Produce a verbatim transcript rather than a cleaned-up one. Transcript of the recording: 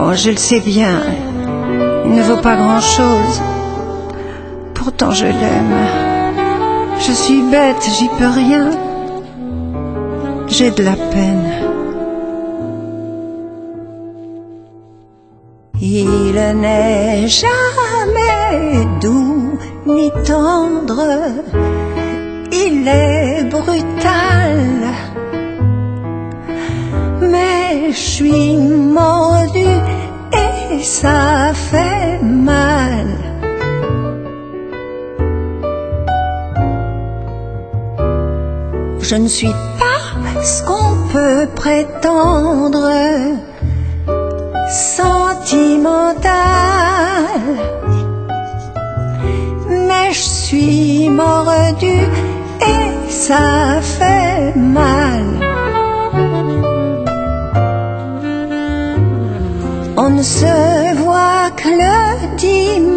Oh, je le sais bien, il ne vaut pas grand-chose. Pourtant je l'aime. Je suis bête, j'y peux rien. J'ai de la peine. Il n'est jamais doux ni tendre, il est brutal. Mais je suis mordue et ça fait mal. Je ne suis pas ce qu'on peut prétendre, sentimentale, mais je suis mordue et ça fait mal. On ne se voit que le dimanche